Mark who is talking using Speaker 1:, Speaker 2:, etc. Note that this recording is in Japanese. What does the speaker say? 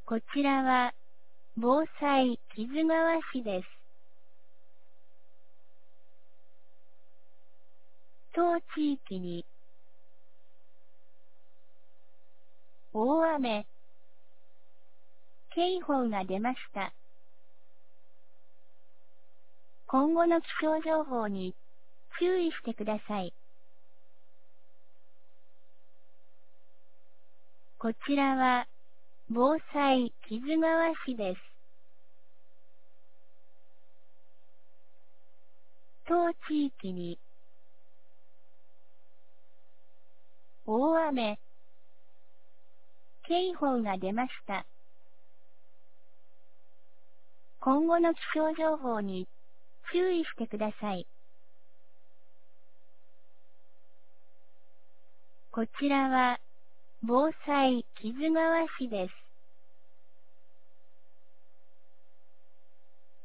Speaker 1: こちらは、防災木津川市です。当地域に、大雨、警報が出ました。今後の気象情報に、注意してください。こちらは、防災木津川市です。当地域に、大雨、警報が出ました。今後の気象情報に、注意してください。こちらは、防災木津川市です。